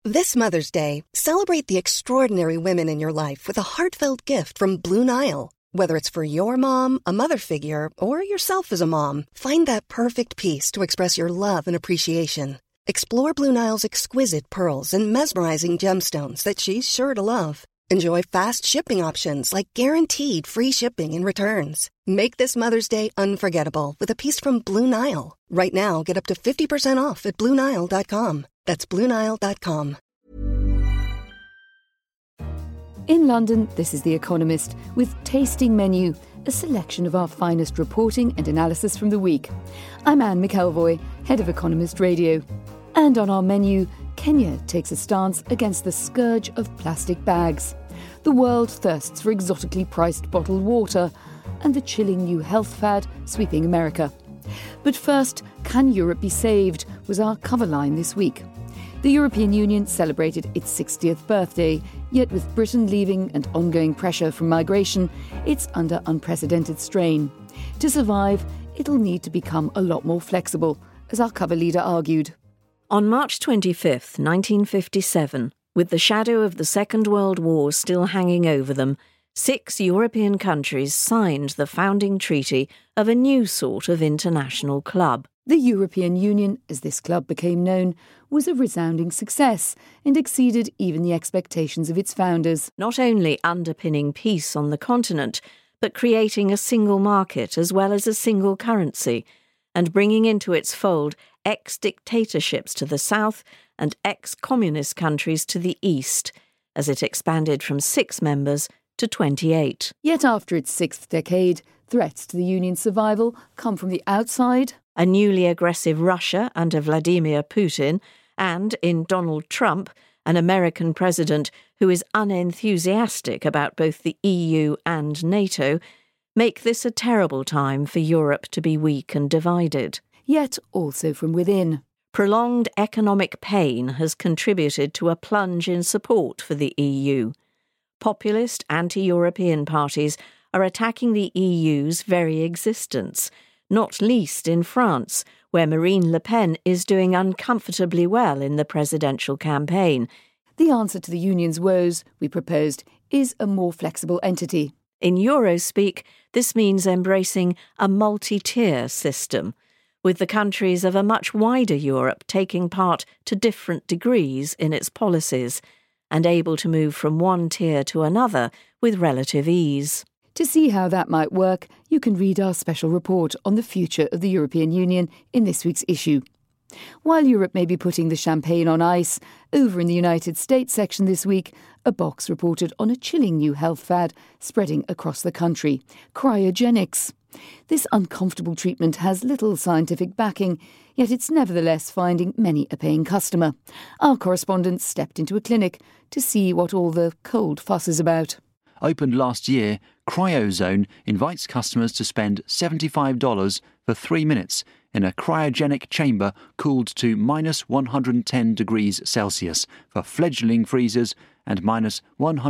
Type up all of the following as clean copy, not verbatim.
This Mother's Day, celebrate the extraordinary women in your life with a heartfelt gift from Blue Nile. Whether it's for your mom, a mother figure, or yourself as a mom, find that perfect piece to express your love and appreciation. Explore Blue Nile's exquisite pearls and mesmerizing gemstones that she's sure to love. Enjoy fast shipping options like guaranteed free shipping and returns. Make this Mother's Day unforgettable with a piece from Blue Nile. Right now, get up to 50% off at BlueNile.com. That's BlueNile.com. In London, this is The Economist with Tasting Menu, a selection of our finest reporting and analysis from the week. I'm Anne McElvoy, head of Economist Radio. And on our menu, Kenya takes a stance against the scourge of plastic bags. The world thirsts for exotically priced bottled water, and the chilling new health fad sweeping America. But first, can Europe be saved, was our cover line this week. The European Union celebrated its 60th birthday, yet with Britain leaving and ongoing pressure from migration, it's under unprecedented strain. To survive, it'll need to become a lot more flexible, as our cover leader argued. On March 25th, 1957, with the shadow of the Second World War still hanging over them, 6 European countries signed the founding treaty of a new sort of international club. The European Union, as this club became known, was a resounding success and exceeded even the expectations of its founders. Not only underpinning peace on the continent, but creating a single market as well as a single currency, and bringing into its fold ex-dictatorships to the south and ex-communist countries to the east, as it expanded from 6 members to 28. Yet after its 6th decade, threats to the Union's survival come from the outside. A newly aggressive Russia under Vladimir Putin, and, in Donald Trump, an American president who is unenthusiastic about both the EU and NATO, make this a terrible time for Europe to be weak and divided. Yet also from within. Prolonged economic pain has contributed to a plunge in support for the EU. Populist anti-European parties are attacking the EU's very existence, not least in France, where Marine Le Pen is doing uncomfortably well in the presidential campaign. The answer to the Union's woes, we proposed, is a more flexible entity. In Eurospeak, this means embracing a multi-tier system, with the countries of a much wider Europe taking part to different degrees in its policies, and able to move from one tier to another with relative ease. To see how that might work, you can read our special report on the future of the European Union in this week's issue. While Europe may be putting the champagne on ice, over in the United States section this week, a box reported on a chilling new health fad spreading across the country, cryogenics. This uncomfortable treatment has little scientific backing, yet it's nevertheless finding many a paying customer. Our correspondent stepped into a clinic to see what all the cold fuss is about. Opened last year, CryoZone invites customers to spend $75 for 3 minutes in a cryogenic chamber cooled to minus 110 degrees Celsius for fledgling freezers and minus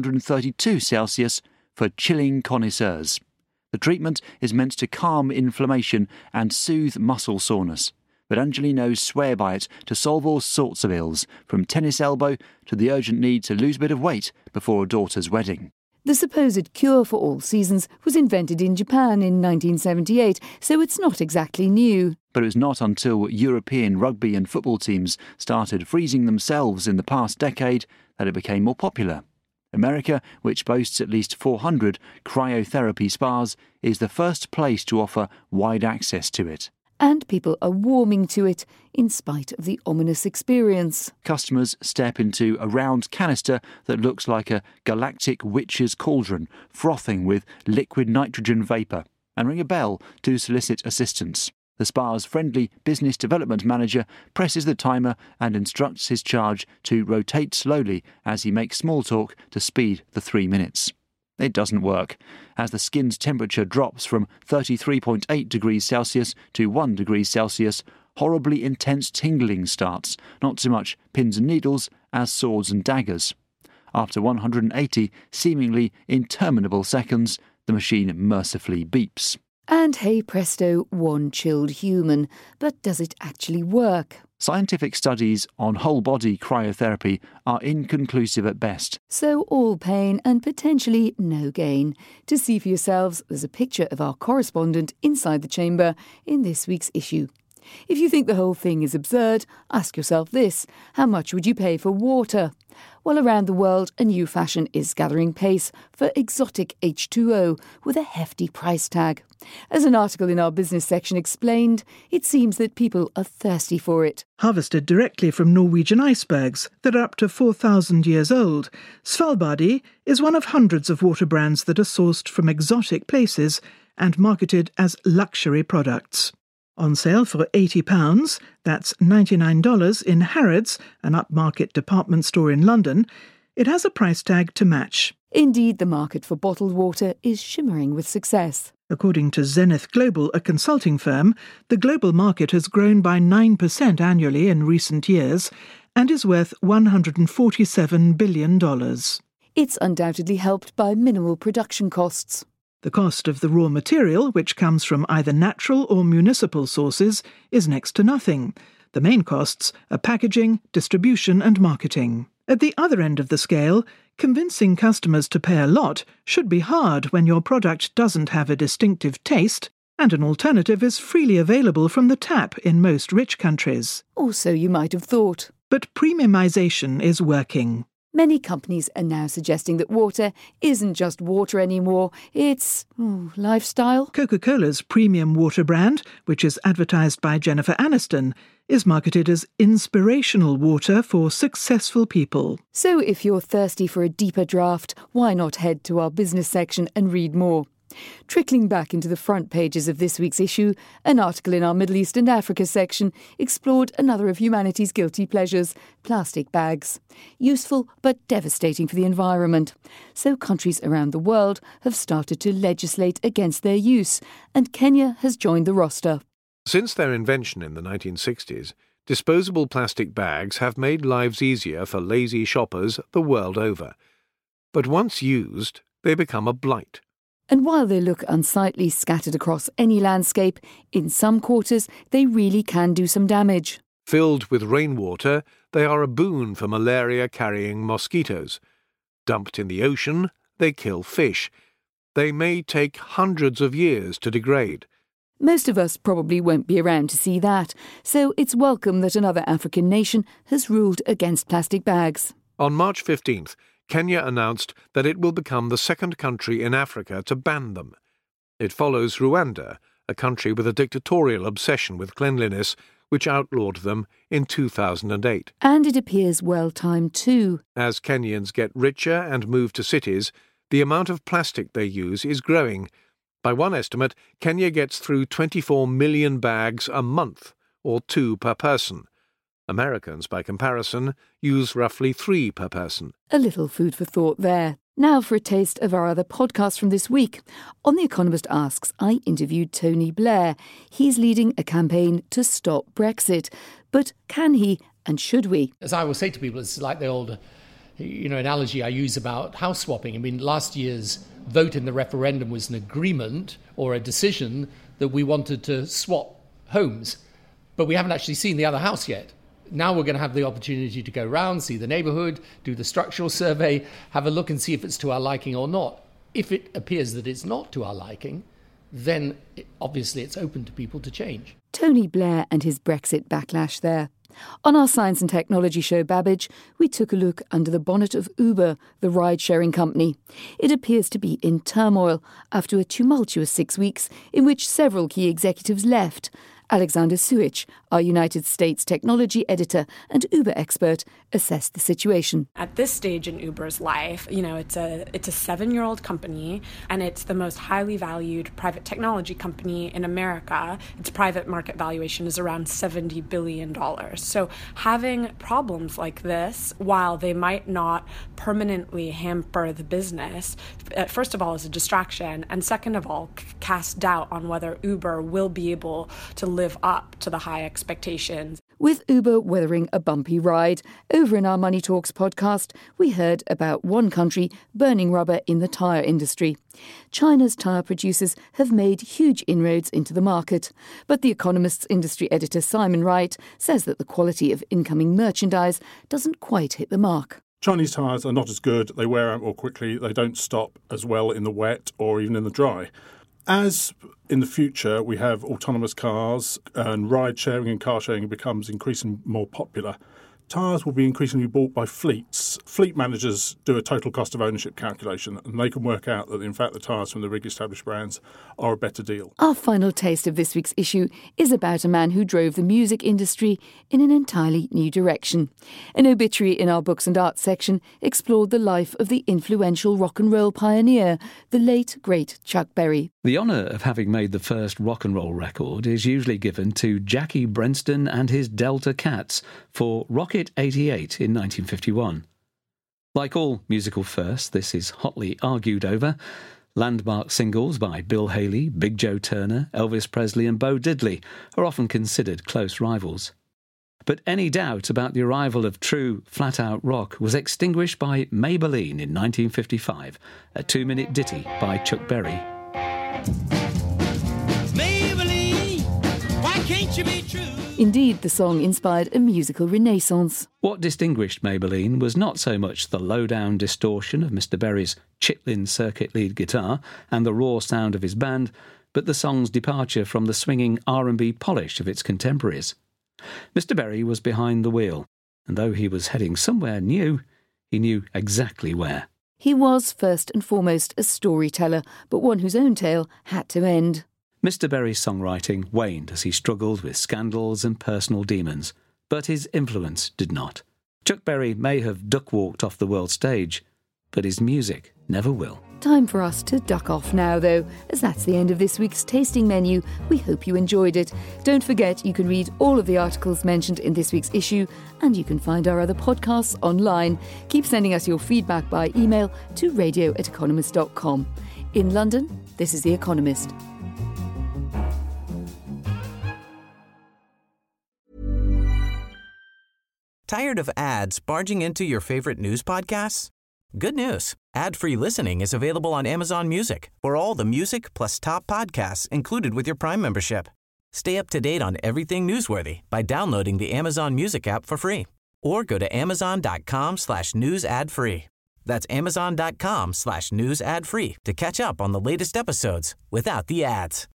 132 Celsius for chilling connoisseurs. The treatment is meant to calm inflammation and soothe muscle soreness, but Angelinos swear by it to solve all sorts of ills, from tennis elbow to the urgent need to lose a bit of weight before a daughter's wedding. The supposed cure for all seasons was invented in Japan in 1978, so it's not exactly new. But it was not until European rugby and football teams started freezing themselves in the past decade that it became more popular. America, which boasts at least 400 cryotherapy spas, is the first place to offer wide access to it. And people are warming to it in spite of the ominous experience. Customers step into a round canister that looks like a galactic witch's cauldron, frothing with liquid nitrogen vapour, and ring a bell to solicit assistance. The spa's friendly business development manager presses the timer and instructs his charge to rotate slowly as he makes small talk to speed the 3 minutes. It doesn't work, as the skin's temperature drops from 33.8 degrees Celsius to 1 degree Celsius. Horribly intense tingling starts, not so much pins and needles as swords and daggers. After 180 seemingly interminable seconds, the machine mercifully beeps. And hey presto, one chilled human. But does it actually work? Scientific studies on whole-body cryotherapy are inconclusive at best. So all pain and potentially no gain. To see for yourselves, there's a picture of our correspondent inside the chamber in this week's issue. If you think the whole thing is absurd, ask yourself this: how much would you pay for water? Well, around the world, a new fashion is gathering pace for exotic H2O with a hefty price tag. As an article in our business section explained, it seems that people are thirsty for it. Harvested directly from Norwegian icebergs that are up to 4,000 years old, Svalbardi is one of hundreds of water brands that are sourced from exotic places and marketed as luxury products. On sale for £80, that's $99 in Harrods, an upmarket department store in London, it has a price tag to match. Indeed, the market for bottled water is shimmering with success. According to Zenith Global, a consulting firm, the global market has grown by 9% annually in recent years and is worth $147 billion. It's undoubtedly helped by minimal production costs. The cost of the raw material, which comes from either natural or municipal sources, is next to nothing. The main costs are packaging, distribution and marketing. At the other end of the scale, convincing customers to pay a lot should be hard when your product doesn't have a distinctive taste, and an alternative is freely available from the tap in most rich countries. Or so you might have thought. But premiumisation is working. Many companies are now suggesting that water isn't just water anymore, it's lifestyle. Coca-Cola's premium water brand, which is advertised by Jennifer Aniston, is marketed as inspirational water for successful people. So if you're thirsty for a deeper draft, why not head to our business section and read more? Trickling back into the front pages of this week's issue, an article in our Middle East and Africa section explored another of humanity's guilty pleasures, plastic bags. Useful but devastating for the environment. So countries around the world have started to legislate against their use, and Kenya has joined the roster. Since their invention in the 1960s, disposable plastic bags have made lives easier for lazy shoppers the world over. But once used, they become a blight. And while they look unsightly scattered across any landscape, in some quarters they really can do some damage. Filled with rainwater, they are a boon for malaria-carrying mosquitoes. Dumped in the ocean, they kill fish. They may take hundreds of years to degrade. Most of us probably won't be around to see that, so it's welcome that another African nation has ruled against plastic bags. On March 15th, Kenya announced that it will become the second country in Africa to ban them. It follows Rwanda, a country with a dictatorial obsession with cleanliness, which outlawed them in 2008. And it appears well-timed too. As Kenyans get richer and move to cities, the amount of plastic they use is growing. By one estimate, Kenya gets through 24 million bags a month, or 2 per person. Americans, by comparison, use roughly 3 per person. A little food for thought there. Now for a taste of our other podcast from this week. On The Economist Asks, I interviewed Tony Blair. He's leading a campaign to stop Brexit. But can he and should we? As I will say to people, it's like the old analogy I use about house swapping. I mean, last year's vote in the referendum was an agreement or a decision that we wanted to swap homes. But we haven't actually seen the other house yet. Now we're going to have the opportunity to go round, see the neighbourhood, do the structural survey, have a look and see if it's to our liking or not. If it appears that it's not to our liking, then obviously it's open to people to change. Tony Blair and his Brexit backlash there. On our science and technology show, Babbage, we took a look under the bonnet of Uber, the ride-sharing company. It appears to be in turmoil after a tumultuous 6 weeks in which several key executives left. Alexander Suich, our United States technology editor and Uber expert, assessed the situation. At this stage in Uber's life, it's a 7-year-old company, and it's the most highly valued private technology company in America. Its private market valuation is around $70 billion. So having problems like this, while they might not permanently hamper the business, first of all, is a distraction, and second of all, cast doubt on whether Uber will be able to live up to the high expectations. With Uber weathering a bumpy ride, over in our Money Talks podcast, we heard about one country burning rubber in the tyre industry. China's tyre producers have made huge inroads into the market, but The Economist's industry editor Simon Wright says that the quality of incoming merchandise doesn't quite hit the mark. Chinese tyres are not as good, they wear out more quickly, they don't stop as well in the wet or even in the dry. As in the future we have autonomous cars and ride-sharing and car-sharing becomes increasingly more popular, tyres will be increasingly bought by fleets. Fleet managers do a total cost of ownership calculation and they can work out that in fact the tyres from the big established brands are a better deal. Our final taste of this week's issue is about a man who drove the music industry in an entirely new direction. An obituary in our Books and Arts section explored the life of the influential rock and roll pioneer, the late, great Chuck Berry. The honour of having made the first rock and roll record is usually given to Jackie Brenston and his Delta Cats for Rocket 88 in 1951. Like all musical firsts, this is hotly argued over. Landmark singles by Bill Haley, Big Joe Turner, Elvis Presley and Bo Diddley are often considered close rivals. But any doubt about the arrival of true flat-out rock was extinguished by Maybelline in 1955, a 2-minute ditty by Chuck Berry. Maybelline, why can't you be true? Indeed, the song inspired a musical renaissance. What distinguished Maybelline was not so much the low-down distortion of Mr. Berry's Chitlin circuit lead guitar and the raw sound of his band, but the song's departure from the swinging R&B polish of its contemporaries. Mr. Berry was behind the wheel, and though he was heading somewhere new, he knew exactly where. He was, first and foremost, a storyteller, but one whose own tale had to end. Mr. Berry's songwriting waned as he struggled with scandals and personal demons, but his influence did not. Chuck Berry may have duck-walked off the world stage, but his music never will. Time for us to duck off now, though, as that's the end of this week's tasting menu. We hope you enjoyed it. Don't forget you can read all of the articles mentioned in this week's issue, and you can find our other podcasts online. Keep sending us your feedback by email to radio@economist.com. In London, this is The Economist. Tired of ads barging into your favorite news podcasts? Good news. Ad-free listening is available on Amazon Music for all the music plus top podcasts included with your Prime membership. Stay up to date on everything newsworthy by downloading the Amazon Music app for free or go to amazon.com/news ad free. That's amazon.com/news ad free to catch up on the latest episodes without the ads.